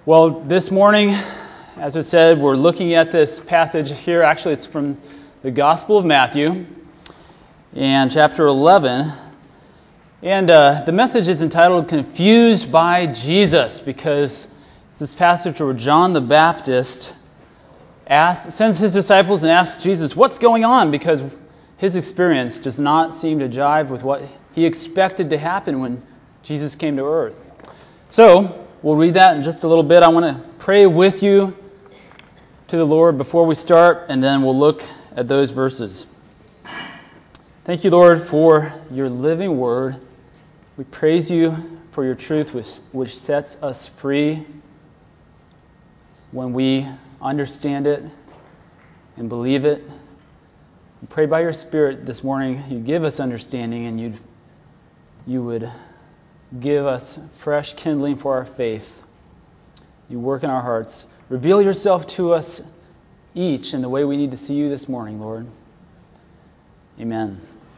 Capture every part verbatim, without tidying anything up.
Well, this morning, as I said, we're looking at this passage here. Actually, it's from the Gospel of Matthew and chapter eleven. And uh, the message is entitled Confused by Jesus, because it's this passage where John the Baptist asks, sends his disciples and asks Jesus, what's going on? Because his experience does not seem to jive with what he expected to happen when Jesus came to earth. So, we'll read that in just a little bit. I want to pray with you to the Lord before we start, and then we'll look at those verses. Thank you, Lord, for your living word. We praise you for your truth, which, which sets us free when we understand it and believe it. We pray by your Spirit this morning you'd give us understanding and you'd, you would give us fresh kindling for our faith. You work in our hearts. Reveal yourself to us each in the way we need to see you this morning, Lord. Amen.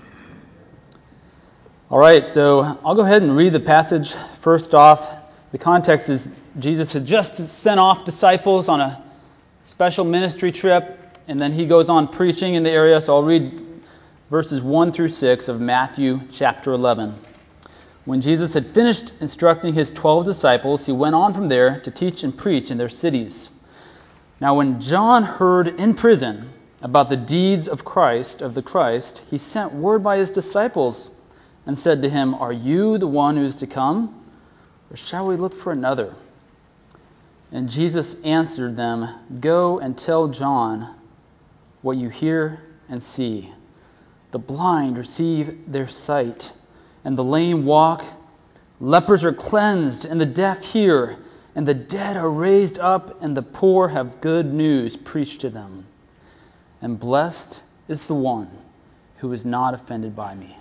All right, so I'll go ahead and read the passage first off. The context is Jesus had just sent off disciples on a special ministry trip, and then he goes on preaching in the area. So I'll read verses one through six of Matthew chapter eleven. When Jesus had finished instructing his twelve disciples, he went on from there to teach and preach in their cities. Now when John heard in prison about the deeds of Christ, of the Christ, he sent word by his disciples and said to him, Are you the one who is to come, or shall we look for another? And Jesus answered them, Go and tell John what you hear and see. The blind receive their sight, and the lame walk. Lepers are cleansed, and the deaf hear, and the dead are raised up, and the poor have good news preached to them. And blessed is the one who is not offended by me.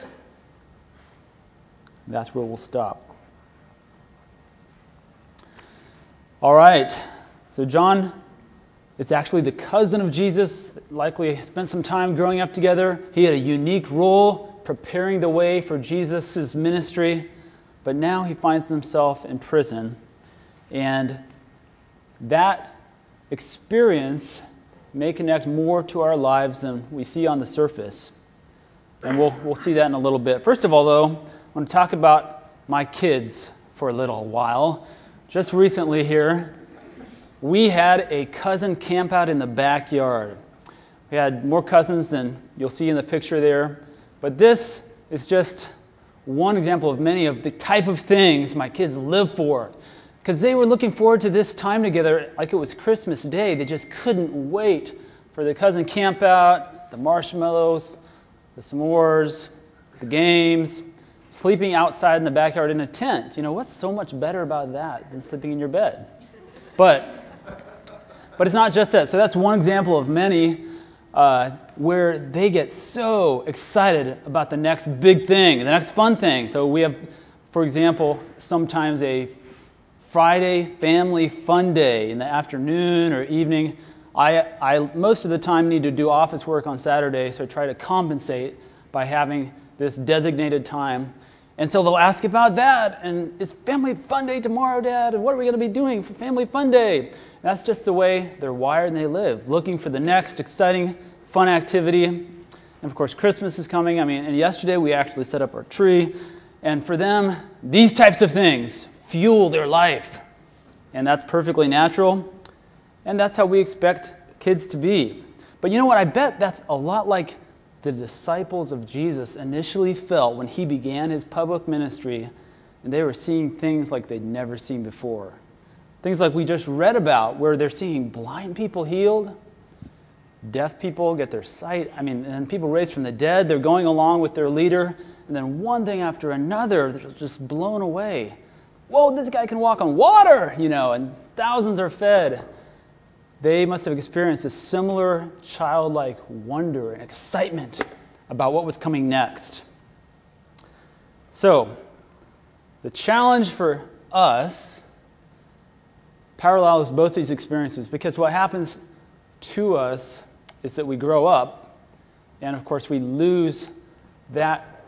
That's where we'll stop. All right, so John, it's actually the cousin of Jesus, likely spent some time growing up together. He had a unique role preparing the way for Jesus' ministry, but now he finds himself in prison. And that experience may connect more to our lives than we see on the surface. And we'll we'll see that in a little bit. First of all, though, I want to talk about my kids for a little while. Just recently here, we had a cousin camp out in the backyard. We had more cousins than you'll see in the picture there. But this is just one example of many of the type of things my kids live for. Because they were looking forward to this time together like it was Christmas Day. They just couldn't wait for the cousin camp out, the marshmallows, the s'mores, the games, sleeping outside in the backyard in a tent. You know, what's so much better about that than sleeping in your bed? But, but it's not just that. So that's one example of many Uh, where they get so excited about the next big thing, the next fun thing. So we have, for example, sometimes a Friday family fun day in the afternoon or evening. I, I most of the time need to do office work on Saturday, so I try to compensate by having this designated time. And so they'll ask about that, and it's family fun day tomorrow, Dad, and what are we going to be doing for family fun day? That's just the way they're wired and they live, looking for the next exciting, fun activity. And of course, Christmas is coming. I mean, and yesterday we actually set up our tree. And for them, these types of things fuel their life. And that's perfectly natural. And that's how we expect kids to be. But you know what? I bet that's a lot like the disciples of Jesus initially felt when he began his public ministry, and they were seeing things like they'd never seen before. Things like we just read about, where they're seeing blind people healed, deaf people get their sight. I mean, and people raised from the dead. They're going along with their leader, and then one thing after another, they're just blown away. Whoa, this guy can walk on water, you know, and thousands are fed. They must have experienced a similar childlike wonder and excitement about what was coming next. So, the challenge for us parallels both these experiences, because what happens to us is that we grow up, and of course we lose that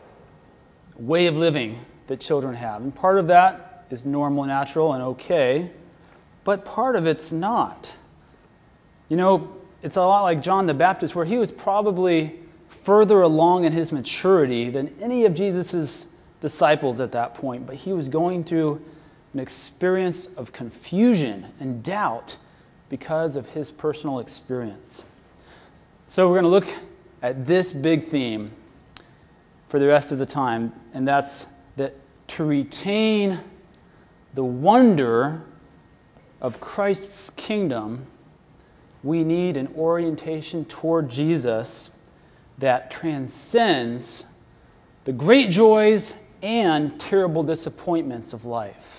way of living that children have. And part of that is normal, natural, and okay. but part of it's not. You know, it's a lot like John the Baptist, where he was probably further along in his maturity than any of Jesus' disciples at that point, but he was going through an experience of confusion and doubt because of his personal experience. So we're going to look at this big theme for the rest of the time, and that's that to retain the wonder of Christ's kingdom, we need an orientation toward Jesus that transcends the great joys and terrible disappointments of life.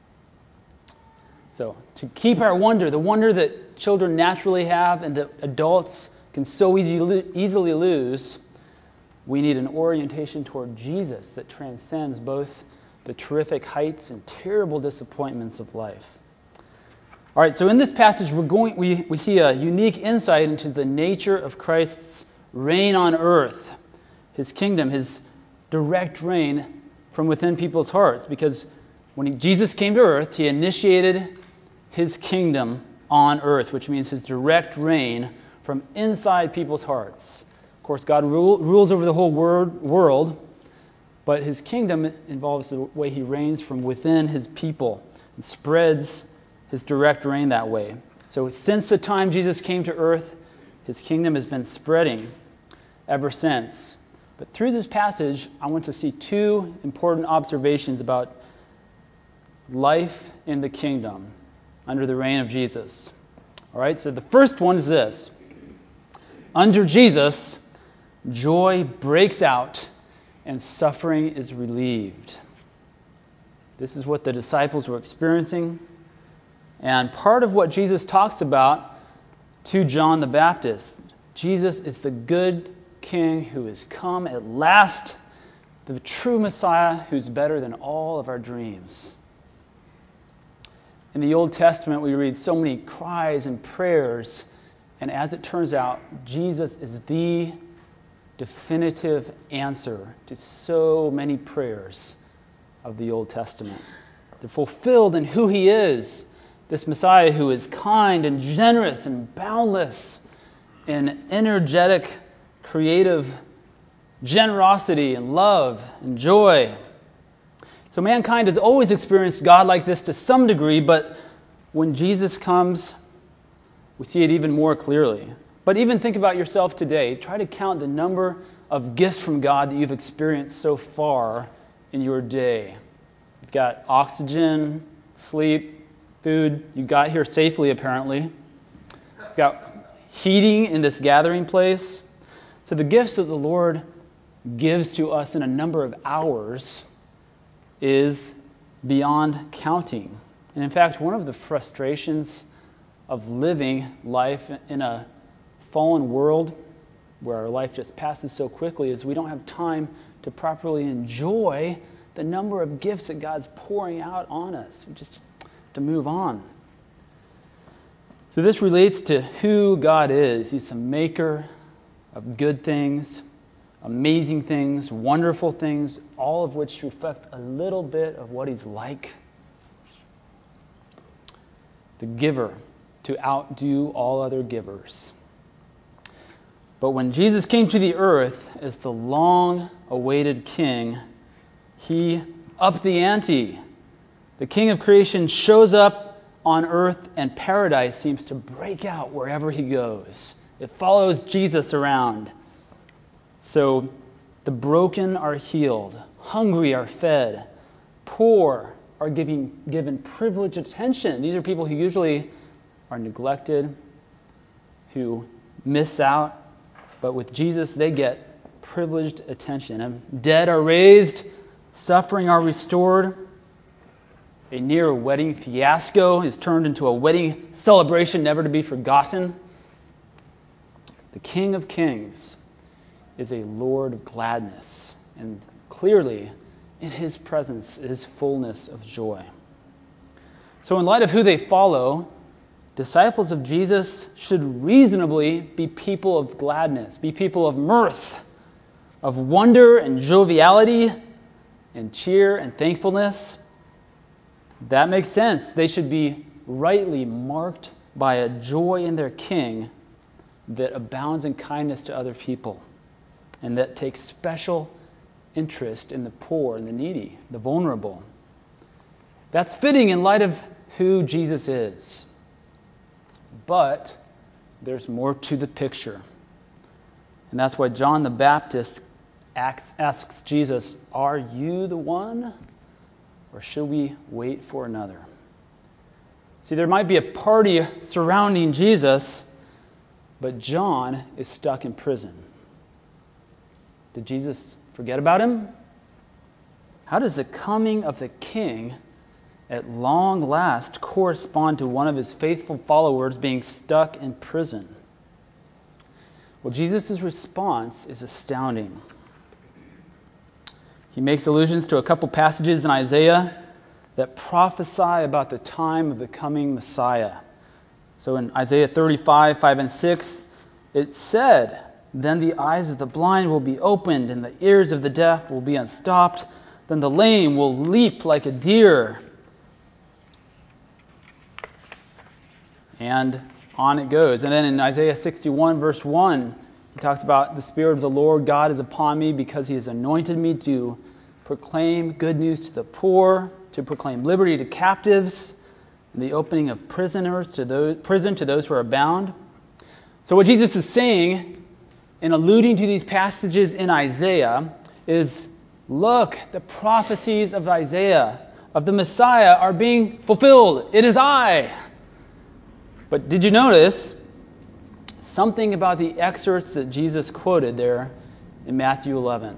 So, to keep our wonder, the wonder that children naturally have and that adults can so easily, easily lose, we need an orientation toward Jesus that transcends both the terrific heights and terrible disappointments of life. All right, so in this passage, we're going, we, we see a unique insight into the nature of Christ's reign on earth, his kingdom, his direct reign from within people's hearts. Because when he, Jesus came to earth, he initiated his kingdom on earth, which means his direct reign from inside people's hearts. Of course, God rule, rules over the whole word, world, but his kingdom involves the way he reigns from within his people and spreads his direct reign that way. So since the time Jesus came to earth, his kingdom has been spreading ever since. But through this passage, I want to see two important observations about life in the kingdom under the reign of Jesus. All right, so the first one is this. Under Jesus, joy breaks out and suffering is relieved. This is what the disciples were experiencing. And part of what Jesus talks about to John the Baptist, Jesus is the good King who has come at last, the true Messiah who's better than all of our dreams. In the Old Testament, we read so many cries and prayers, and as it turns out, Jesus is the definitive answer to so many prayers of the Old Testament. They're fulfilled in who he is, this Messiah who is kind and generous and boundless in energetic, creative generosity and love and joy. So mankind has always experienced God like this to some degree, but when Jesus comes, we see it even more clearly. But even think about yourself today. Try to count the number of gifts from God that you've experienced so far in your day. You've got oxygen, sleep, food. You got here safely, apparently. You've got heating in this gathering place. So the gifts that the Lord gives to us in a number of hours is beyond counting. And in fact, one of the frustrations of living life in a fallen world where our life just passes so quickly is we don't have time to properly enjoy the number of gifts that God's pouring out on us. We just have to move on. So this relates to who God is. He's the maker of good things, amazing things, wonderful things, all of which reflect a little bit of what he's like. The giver, to outdo all other givers. But when Jesus came to the earth as the long-awaited king, he upped the ante. The king of creation shows up on earth, and paradise seems to break out wherever he goes. It follows Jesus around. So the broken are healed, hungry are fed, poor are giving, given privileged attention. These are people who usually are neglected, who miss out. But with Jesus, they get privileged attention. And dead are raised, suffering are restored. A near wedding fiasco is turned into a wedding celebration never to be forgotten. The King of Kings is a Lord of gladness, and clearly in his presence is fullness of joy. So in light of who they follow, disciples of Jesus should reasonably be people of gladness, be people of mirth, of wonder and joviality and cheer and thankfulness. That makes sense. They should be rightly marked by a joy in their King that abounds in kindness to other people and that takes special interest in the poor and the needy, the vulnerable. That's fitting in light of who Jesus is. But there's more to the picture. And that's why John the Baptist asks, asks Jesus, "Are you the one, or should we wait for another?" See, there might be a party surrounding Jesus, but John is stuck in prison. Did Jesus forget about him? How does the coming of the King at long last correspond to one of his faithful followers being stuck in prison? Well, Jesus' response is astounding. He makes allusions to a couple passages in Isaiah that prophesy about the time of the coming Messiah. So in Isaiah thirty-five, five and six, it said, "Then the eyes of the blind will be opened, and the ears of the deaf will be unstopped. Then the lame will leap like a deer." And on it goes. And then in Isaiah sixty-one, verse one, he talks about the Spirit of the Lord God is upon me because he has anointed me to proclaim good news to the poor, to proclaim liberty to captives, and the opening of prisoners to those, prison to those who are bound. So what Jesus is saying in alluding to these passages in Isaiah is, look, the prophecies of Isaiah, of the Messiah, are being fulfilled. It is I. But did you notice something about the excerpts that Jesus quoted there in Matthew eleven?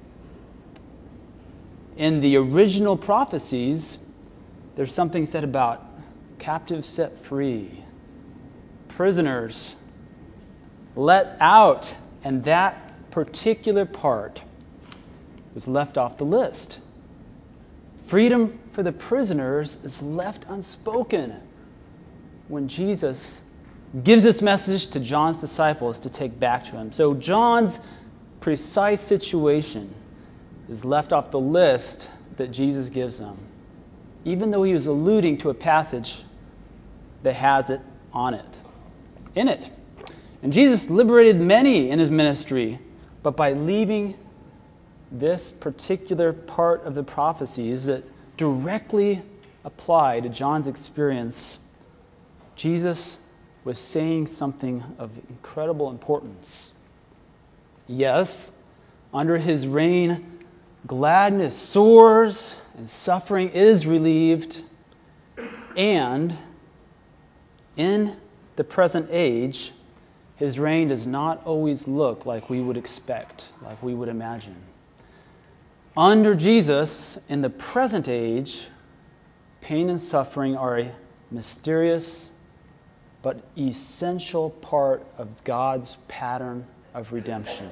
In the original prophecies, there's something said about captives set free, prisoners let out, and that particular part was left off the list. Freedom for the prisoners is left unspoken when Jesus gives this message to John's disciples to take back to him. So John's precise situation is left off the list that Jesus gives them, even though he was alluding to a passage that has it on it, in it. And Jesus liberated many in his ministry, but by leaving this particular part of the prophecies that directly apply to John's experience, Jesus was saying something of incredible importance. Yes, under his reign, gladness soars and suffering is relieved. And in the present age, his reign does not always look like we would expect, like we would imagine. Under Jesus, in the present age, pain and suffering are a mysterious but essential part of God's pattern of redemption.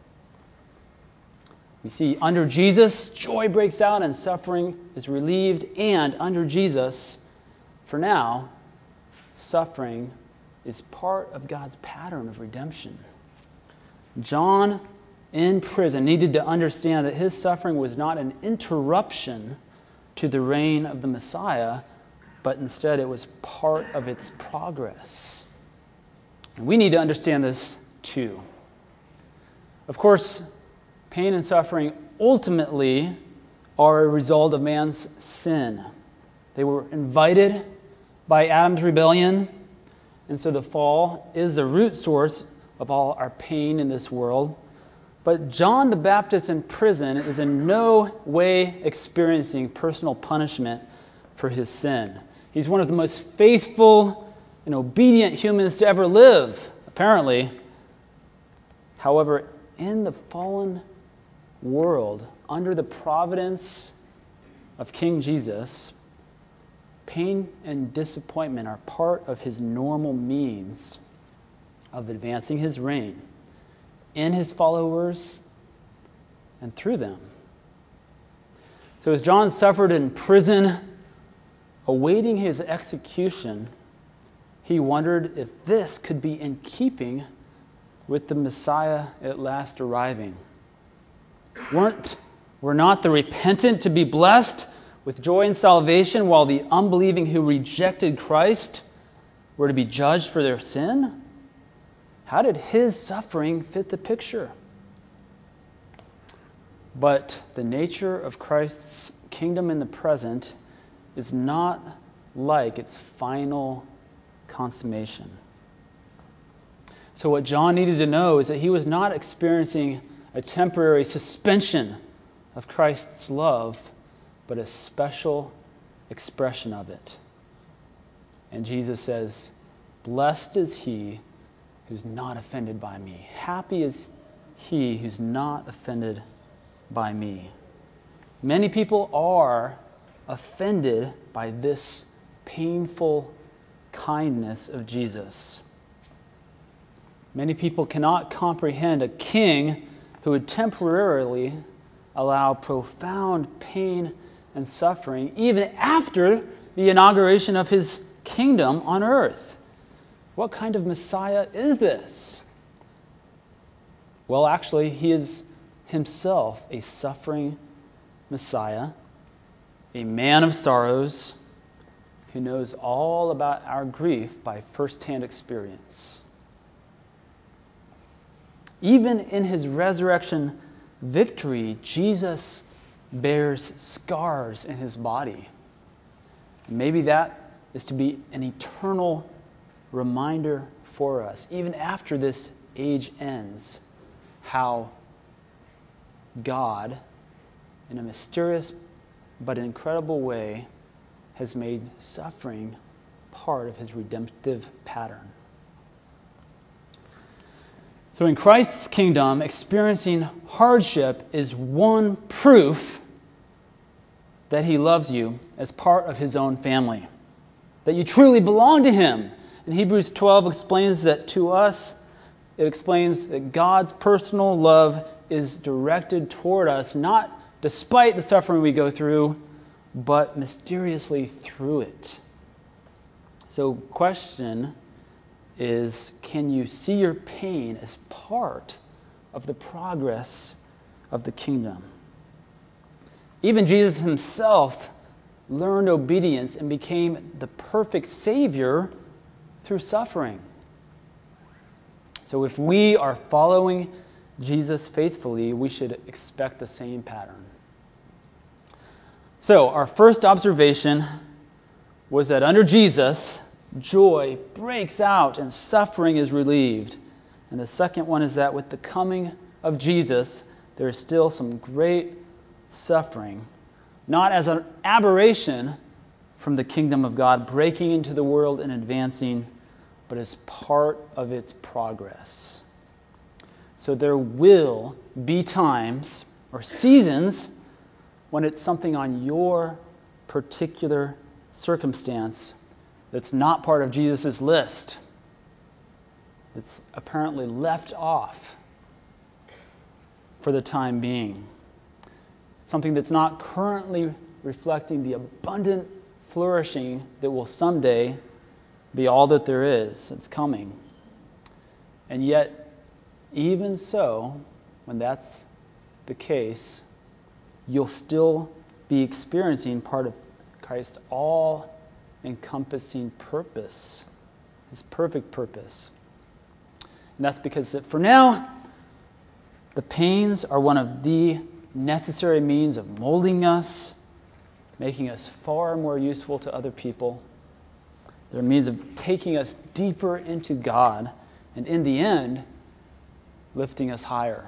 We see under Jesus, joy breaks out and suffering is relieved. And under Jesus, for now, suffering is part of God's pattern of redemption. John, in prison, needed to understand that his suffering was not an interruption to the reign of the Messiah, but instead it was part of its progress. And we need to understand this too. Of course, pain and suffering ultimately are a result of man's sin. They were invited by Adam's rebellion, and so the fall is the root source of all our pain in this world. But John the Baptist in prison is in no way experiencing personal punishment for his sin. He's one of the most faithful and obedient humans to ever live, apparently. However, in the fallen world, under the providence of King Jesus, pain and disappointment are part of his normal means of advancing his reign in his followers and through them. So as John suffered in prison, awaiting his execution, he wondered if this could be in keeping with the Messiah at last arriving. Weren't, were not the repentant to be blessed? with joy in salvation, while the unbelieving who rejected Christ were to be judged for their sin? How did his suffering fit the picture? But the nature of Christ's kingdom in the present is not like its final consummation. So what John needed to know is that he was not experiencing a temporary suspension of Christ's love, but a special expression of it. And Jesus says, "Blessed is he who's not offended by me. Happy is he who's not offended by me." Many people are offended by this painful kindness of Jesus. Many people cannot comprehend a king who would temporarily allow profound pain and suffering even after the inauguration of his kingdom on earth. What kind of Messiah is this? Well, actually, he is himself a suffering Messiah, a man of sorrows, who knows all about our grief by first-hand experience. Even in his resurrection victory, Jesus bears scars in his body. Maybe that is to be an eternal reminder for us, even after this age ends, how God, in a mysterious but incredible way, has made suffering part of his redemptive pattern. So in Christ's kingdom, experiencing hardship is one proof that he loves you as part of his own family, that you truly belong to him. And Hebrews twelve explains that to us, it explains that God's personal love is directed toward us, not despite the suffering we go through, but mysteriously through it. So question is, can you see your pain as part of the progress of the kingdom? Even Jesus himself learned obedience and became the perfect Savior through suffering. So if we are following Jesus faithfully, we should expect the same pattern. So our first observation was that under Jesus, joy breaks out and suffering is relieved. And the second one is that with the coming of Jesus, there is still some great suffering, not as an aberration from the kingdom of God breaking into the world and advancing, but as part of its progress. So there will be times or seasons when it's something on your particular circumstance that's not part of Jesus' list. It's apparently left off for the time being. Something that's not currently reflecting the abundant flourishing that will someday be all that there is. It's coming. And yet, even so, when that's the case, you'll still be experiencing part of Christ's all-encompassing purpose, his perfect purpose. And that's because for now, the pains are one of the necessary means of molding us, making us far more useful to other people. They're a means of taking us deeper into God, and in the end, lifting us higher.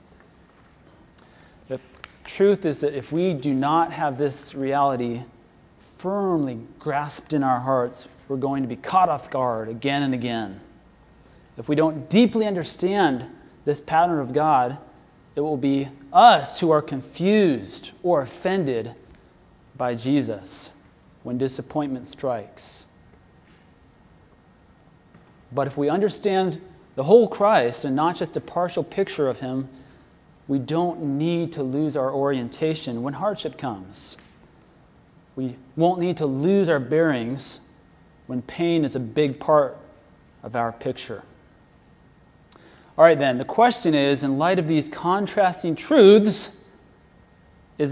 The truth is that if we do not have this reality firmly grasped in our hearts, we're going to be caught off guard again and again. If we don't deeply understand this pattern of God, it will be us who are confused or offended by Jesus when disappointment strikes. But if we understand the whole Christ and not just a partial picture of him, we don't need to lose our orientation when hardship comes. We won't need to lose our bearings when pain is a big part of our picture. All right, then, the question is, in light of these contrasting truths, is it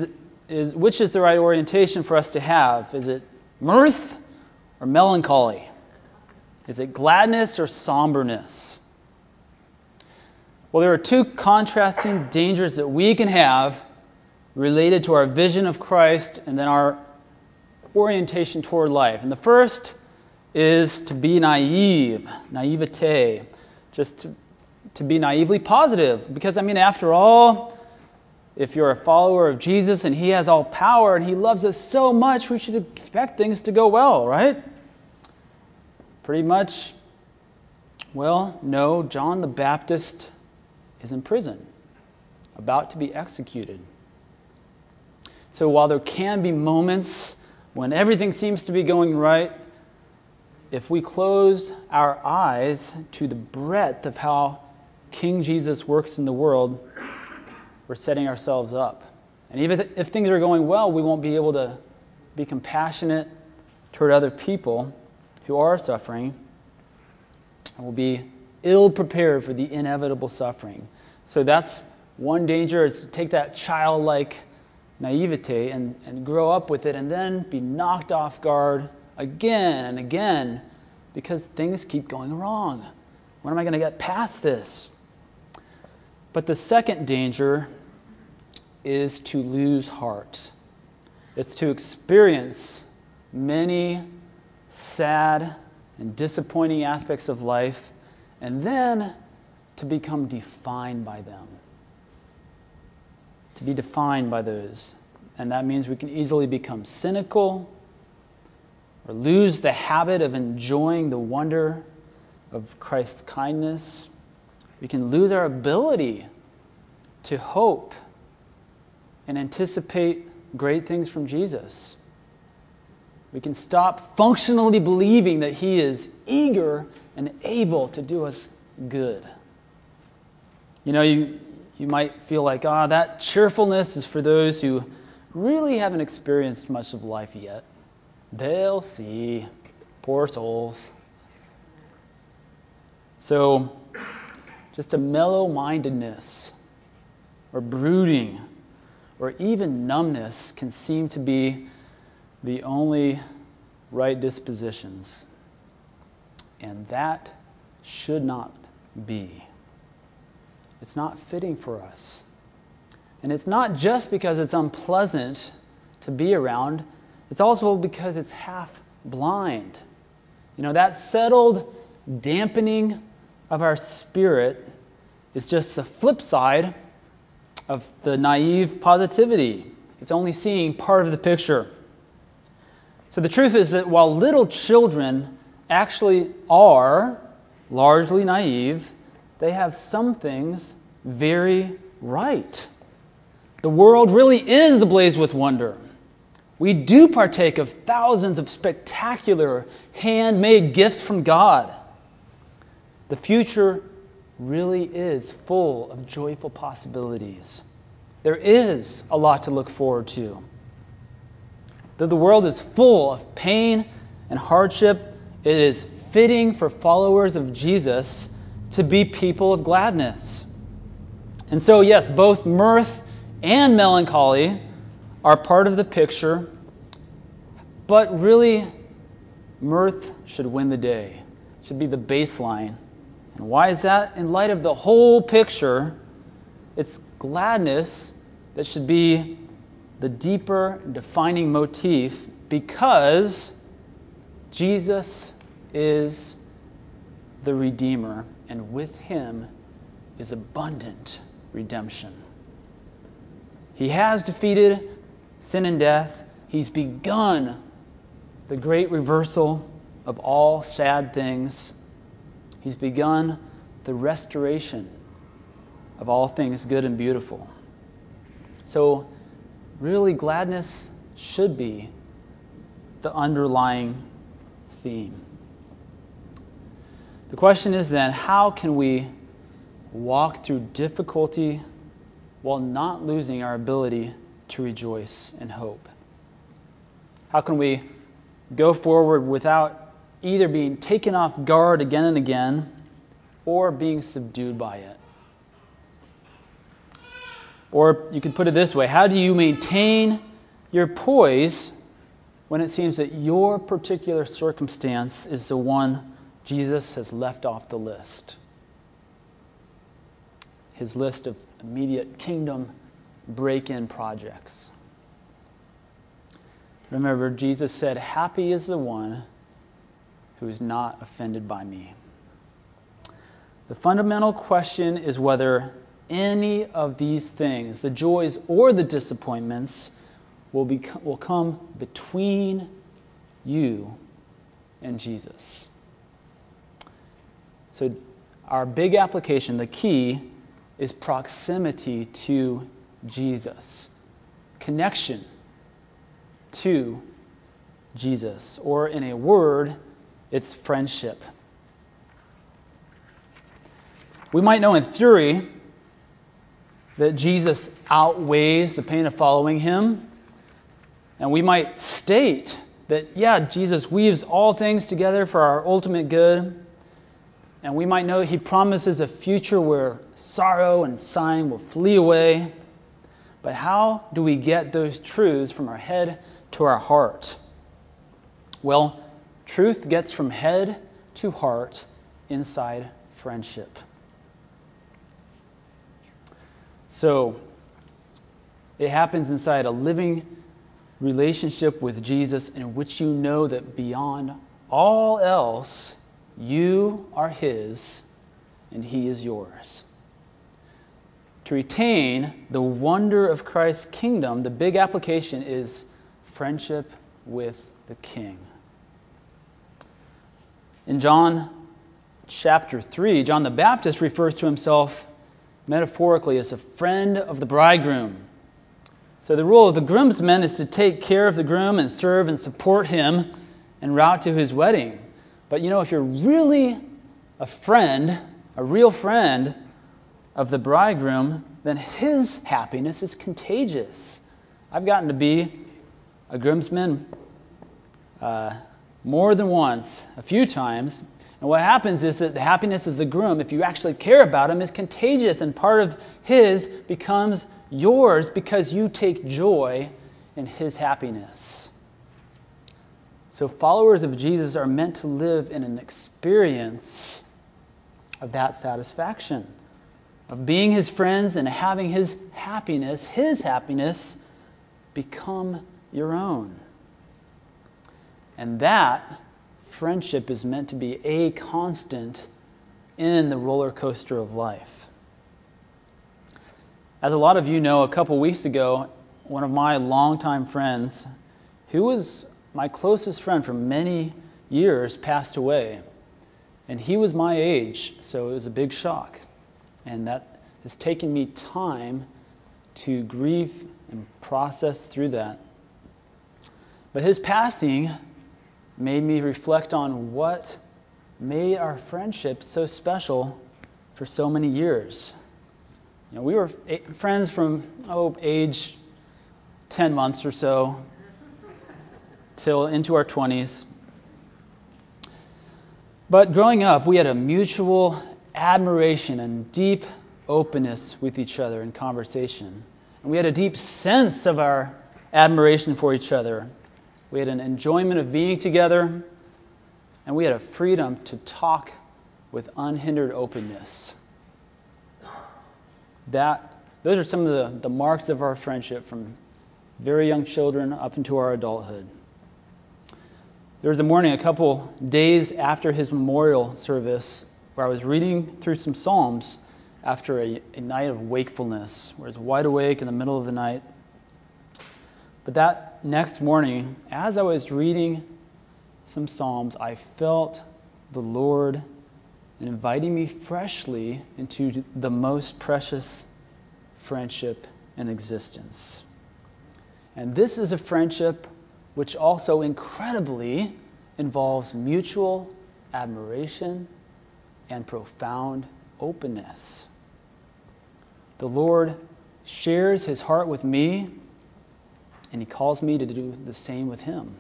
is which is the right orientation for us to have? Is it mirth or melancholy? Is it gladness or somberness? Well, there are two contrasting dangers that we can have related to our vision of Christ and then our orientation toward life. And the first is to be naive, naivete, just to, to be naively positive. Because, I mean, after all, if you're a follower of Jesus and He has all power and He loves us so much, we should expect things to go well, right? Pretty much, well, no, John the Baptist is in prison, about to be executed. So while there can be moments when everything seems to be going right, if we close our eyes to the breadth of how King Jesus works in the world, we're setting ourselves up. And even if things are going well, we won't be able to be compassionate toward other people who are suffering, and will be ill prepared for the inevitable suffering. So that's one danger, is to take that childlike naivete and, and grow up with it and then be knocked off guard again and again because things keep going wrong. When am I going to get past this? But the second danger is to lose heart. It's to experience many sad and disappointing aspects of life and then to become defined by them. To be defined by those. And that means we can easily become cynical or lose the habit of enjoying the wonder of Christ's kindness. We can lose our ability to hope and anticipate great things from Jesus. We can stop functionally believing that He is eager and able to do us good. You know, you you might feel like, ah, that cheerfulness is for those who really haven't experienced much of life yet. They'll see. Poor souls. So, just a mellow-mindedness or brooding or even numbness can seem to be the only right dispositions. And that should not be. It's not fitting for us. And it's not just because it's unpleasant to be around. It's also because it's half blind. You know, that settled dampening of our spirit is just the flip side of the naive positivity. It's only seeing part of the picture. So the truth is that while little children actually are largely naive, they have some things very right. The world really is ablaze with wonder. We do partake of thousands of spectacular handmade gifts from God. The future really is full of joyful possibilities. There is a lot to look forward to. Though the world is full of pain and hardship, it is fitting for followers of Jesus to be people of gladness. And so, yes, both mirth and melancholy are part of the picture, but really, mirth should win the day. It should be the baseline. And why is that? In light of the whole picture, it's gladness that should be the deeper defining motif, because Jesus is the Redeemer, and with Him is abundant redemption. He has defeated sin and death. He's begun the great reversal of all sad things. He's begun the restoration of all things good and beautiful. So, really, gladness should be the underlying theme. The question is then, how can we walk through difficulty while not losing our ability to rejoice and hope? How can we go forward without either being taken off guard again and again or being subdued by it? Or you could put it this way: how do you maintain your poise when it seems that your particular circumstance is the one Jesus has left off the list. His list of immediate kingdom break-in projects. Remember, Jesus said, "Happy is the one who is not offended by me." The fundamental question is whether any of these things, the joys or the disappointments, will, be, will come between you and Jesus. So our big application, the key, is proximity to Jesus. Connection to Jesus. Or in a word, it's friendship. We might know in theory that Jesus outweighs the pain of following him. And we might state that, yeah, Jesus weaves all things together for our ultimate good. And we might know that he promises a future where sorrow and sighing will flee away. But how do we get those truths from our head to our heart? Well, truth gets from head to heart inside friendship. So, it happens inside a living relationship with Jesus in which you know that beyond all else, you are his and he is yours. To retain the wonder of Christ's kingdom, the big application is friendship with the King. In John chapter three, John the Baptist refers to himself metaphorically as a friend of the bridegroom. So the role of the groomsmen is to take care of the groom and serve and support him en route to his wedding. But you know, if you're really a friend, a real friend of the bridegroom, then his happiness is contagious. I've gotten to be a groomsman uh, more than once, a few times. And what happens is that the happiness of the groom, if you actually care about him, is contagious, and part of his becomes yours because you take joy in his happiness. So followers of Jesus are meant to live in an experience of that satisfaction, of being his friends and having his happiness, his happiness, become your own. And that friendship is meant to be a constant in the roller coaster of life. As a lot of you know, a couple weeks ago, one of my longtime friends, who was my closest friend for many years, passed away. And he was my age, so it was a big shock. And that has taken me time to grieve and process through that. But his passing made me reflect on what made our friendship so special for so many years. You know, we were friends from, oh, age ten months or so till into our twenties. But growing up, we had a mutual admiration and deep openness with each other in conversation. And we had a deep sense of our admiration for each other. We had an enjoyment of being together, and we had a freedom to talk with unhindered openness. That, those are some of the, the marks of our friendship from very young children up into our adulthood. There was a morning a couple days after his memorial service where I was reading through some Psalms after a, a night of wakefulness, where I was wide awake in the middle of the night. But that next morning, as I was reading some Psalms, I felt the Lord inviting me freshly into the most precious friendship in existence. And this is a friendship which also incredibly involves mutual admiration and profound openness. The Lord shares his heart with me, and he calls me to do the same with him.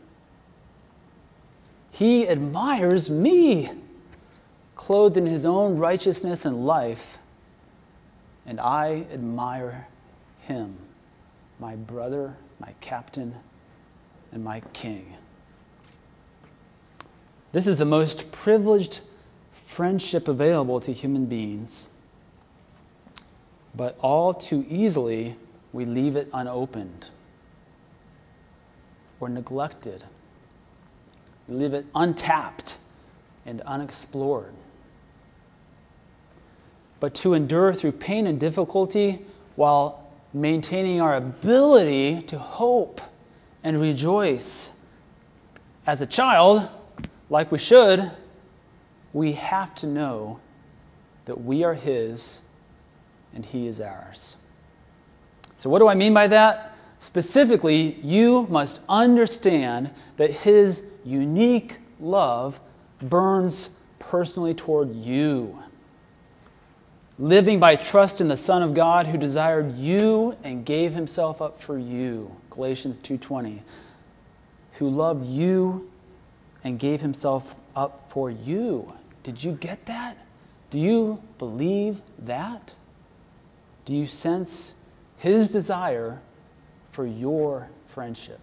He admires me, clothed in his own righteousness and life, and I admire him, my brother, my captain, and my king. This is the most privileged friendship available to human beings, but all too easily we leave it unopened or neglected. We leave it untapped and unexplored. But to endure through pain and difficulty while maintaining our ability to hope and rejoice as a child, like we should, we have to know that we are His and He is ours. So what do I mean by that? Specifically, you must understand that His unique love burns personally toward you. Living by trust in the Son of God who desired you and gave Himself up for you. Galatians two twenty. Who loved you and gave Himself up for you. Did you get that? Do you believe that? Do you sense His desire for your friendship?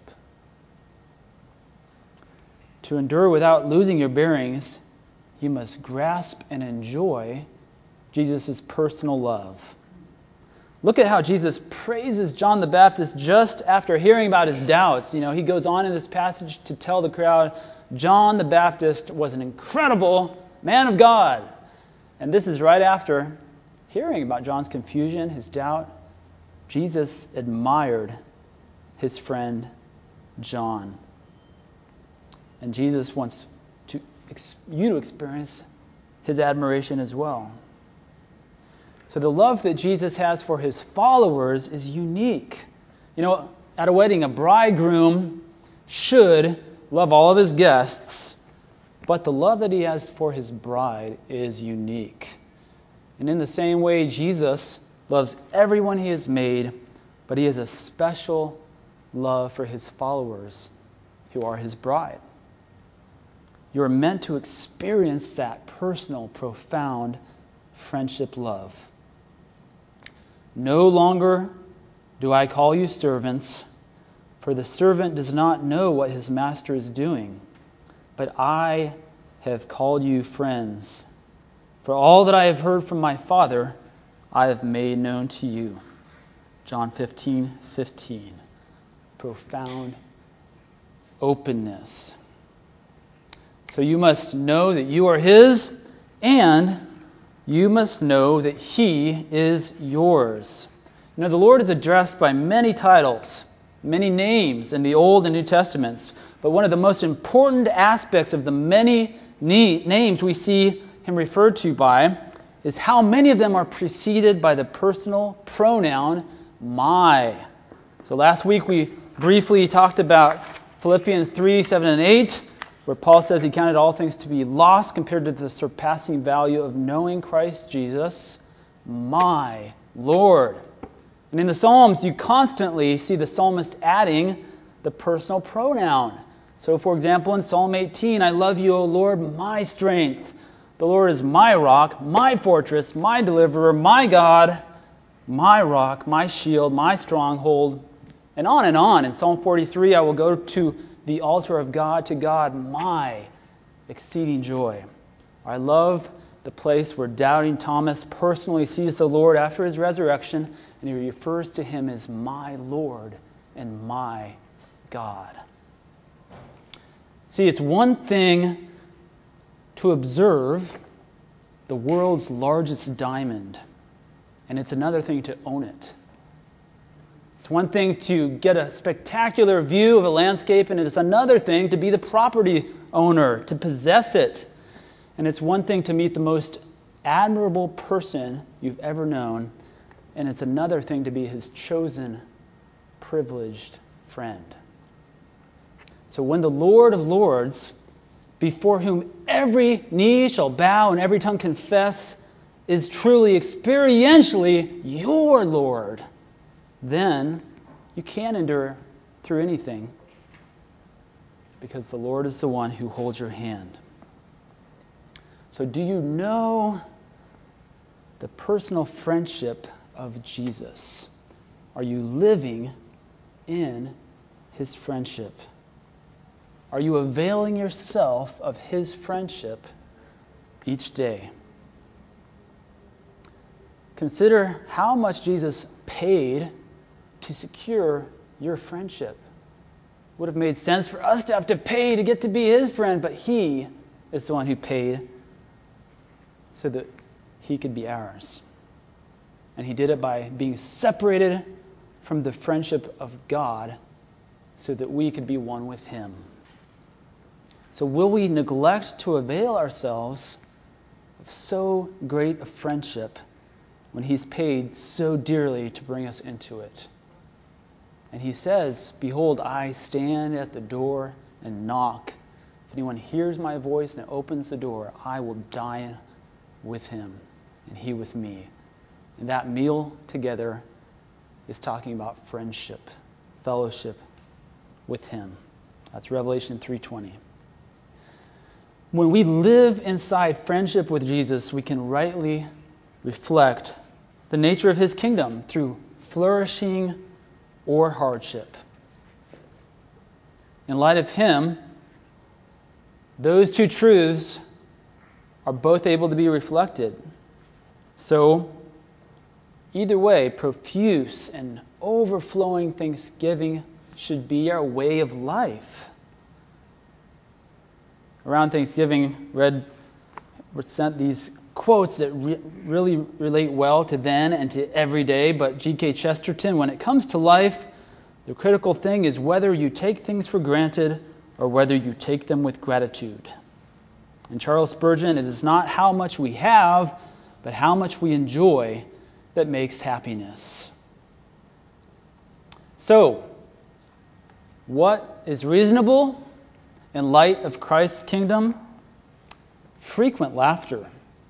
To endure without losing your bearings, you must grasp and enjoy Jesus' personal love. Look at how Jesus praises John the Baptist just after hearing about his doubts. You know, he goes on in this passage to tell the crowd, John the Baptist was an incredible man of God. And this is right after hearing about John's confusion, his doubt. Jesus admired his friend John. And Jesus wants to, you to experience His admiration as well. So the love that Jesus has for His followers is unique. You know, at a wedding, a bridegroom should love all of his guests, but the love that He has for His bride is unique. And in the same way, Jesus loves everyone He has made, but He has a special love for His followers who are His bride. You are meant to experience that personal, profound friendship love. No longer do I call you servants, for the servant does not know what his master is doing, but I have called you friends. For all that I have heard from my Father, I have made known to you. John fifteen fifteen. Profound openness. So you must know that you are His, and you must know that He is yours. You know, the Lord is addressed by many titles, many names in the Old and New Testaments. But one of the most important aspects of the many names we see Him referred to by is how many of them are preceded by the personal pronoun my. So last week we briefly talked about Philippians three, seven, and eight, where Paul says he counted all things to be lost compared to the surpassing value of knowing Christ Jesus, my Lord. And in the Psalms, you constantly see the psalmist adding the personal pronoun. So, for example, in Psalm eighteen, I love you, O Lord, my strength. The Lord is my rock, my fortress, my deliverer, my God, my rock, my shield, my stronghold, and on and on. In Psalm forty-three, I will go to the altar of God, to God, my exceeding joy. I love the place where doubting Thomas personally sees the Lord after His resurrection, and he refers to Him as my Lord and my God. See, it's one thing to observe the world's largest diamond, and it's another thing to own it. It's one thing to get a spectacular view of a landscape, and it's another thing to be the property owner, to possess it. And it's one thing to meet the most admirable person you've ever known, and it's another thing to be His chosen, privileged friend. So when the Lord of Lords, before whom every knee shall bow and every tongue confess, is truly experientially your Lord, then you can endure through anything, because the Lord is the one who holds your hand. So do you know the personal friendship of Jesus? Are you living in his friendship? Are you availing yourself of his friendship each day? Consider how much Jesus paid to secure your friendship. It would have made sense for us to have to pay to get to be his friend, but he is the one who paid so that he could be ours. And he did it by being separated from the friendship of God so that we could be one with him. So will we neglect to avail ourselves of so great a friendship when he's paid so dearly to bring us into it? And he says, "Behold, I stand at the door and knock. If anyone hears my voice and opens the door, I will dine with him and he with me." And that meal together is talking about friendship, fellowship with him. That's Revelation three twenty. When we live inside friendship with Jesus, we can rightly reflect the nature of his kingdom through flourishing or hardship. In light of him, those two truths are both able to be reflected. So, either way, profuse and overflowing thanksgiving should be our way of life. Around Thanksgiving, read were sent these quotes that re- really relate well to then and to every day. But G K Chesterton, when it comes to life, the critical thing is whether you take things for granted or whether you take them with gratitude. And Charles Spurgeon, it is not how much we have, but how much we enjoy that makes happiness. So, what is reasonable in light of Christ's kingdom? Frequent laughter,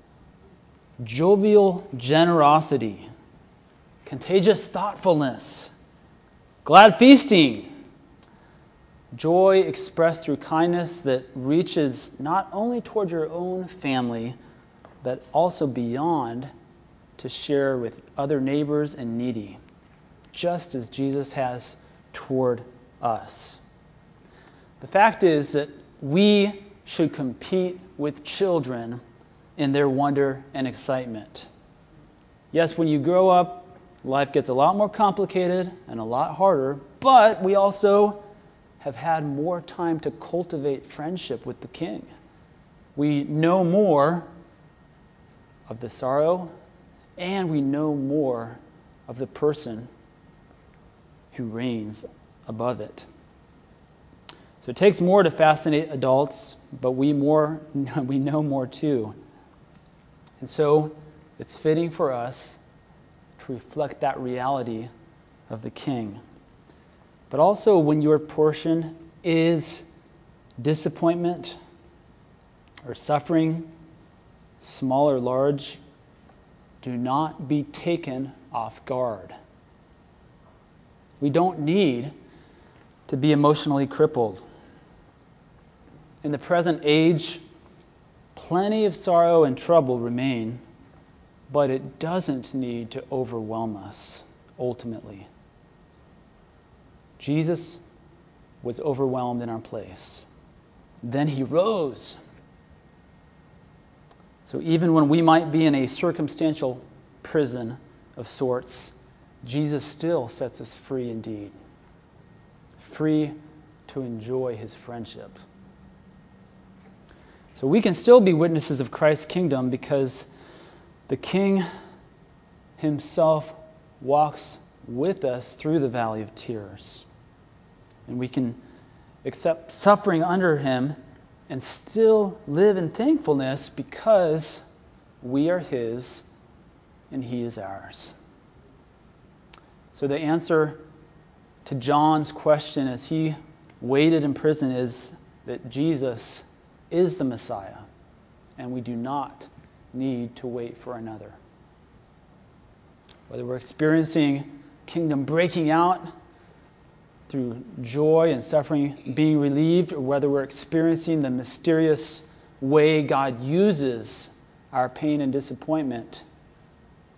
jovial generosity, contagious thoughtfulness, glad feasting, joy expressed through kindness that reaches not only toward your own family, but also beyond to share with other neighbors and needy, just as Jesus has toward us. The fact is that we should compete with children in their wonder and excitement. Yes, when you grow up, life gets a lot more complicated and a lot harder, but we also have had more time to cultivate friendship with the King. We know more of the sorrow, and we know more of the person who reigns above it. So it takes more to fascinate adults, but we more we know more too. And so it's fitting for us to reflect that reality of the King. But also when your portion is disappointment or suffering, small or large, do not be taken off guard. We don't need to be emotionally crippled. In the present age, plenty of sorrow and trouble remain, but it doesn't need to overwhelm us ultimately. Jesus was overwhelmed in our place. Then he rose. So even when we might be in a circumstantial prison of sorts, Jesus still sets us free indeed. Free to enjoy his friendship. So we can still be witnesses of Christ's kingdom because the King himself walks with us through the valley of tears. And we can accept suffering under him and still live in thankfulness because we are his and he is ours. So the answer to John's question as he waited in prison is that Jesus is the Messiah, and we do not need to wait for another. Whether we're experiencing kingdom breaking out through joy and suffering being relieved, or whether we're experiencing the mysterious way God uses our pain and disappointment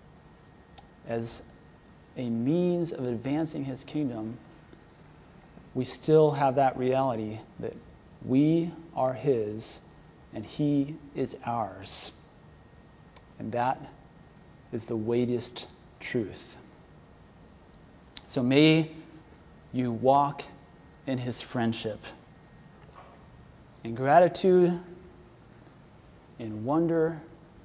as a means of advancing his kingdom, we still have that reality that we are His and He is ours. And that is the weightiest truth. So may you walk in His friendship, in gratitude, in wonder,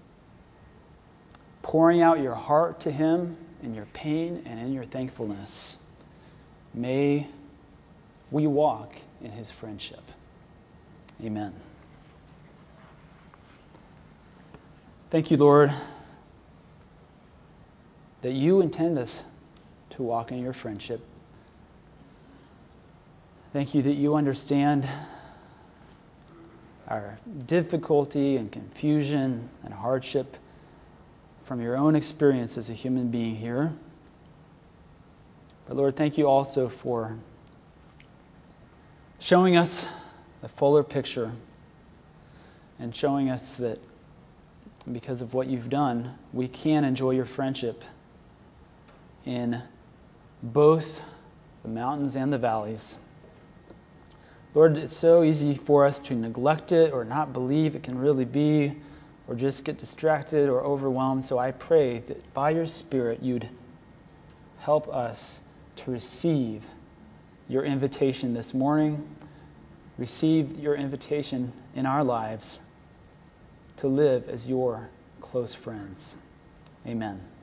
pouring out your heart to Him in your pain and in your thankfulness. May we walk in His friendship. Amen. Thank you, Lord, that you intend us to walk in your friendship. Thank you that you understand our difficulty and confusion and hardship from your own experience as a human being here. But Lord, thank you also for showing us the fuller picture and showing us that because of what you've done, we can enjoy your friendship in both the mountains and the valleys. Lord, it's so easy for us to neglect it or not believe it can really be, or just get distracted or overwhelmed. So I pray that by your Spirit you'd help us to receive your invitation this morning, receive your invitation in our lives to live as your close friends. Amen.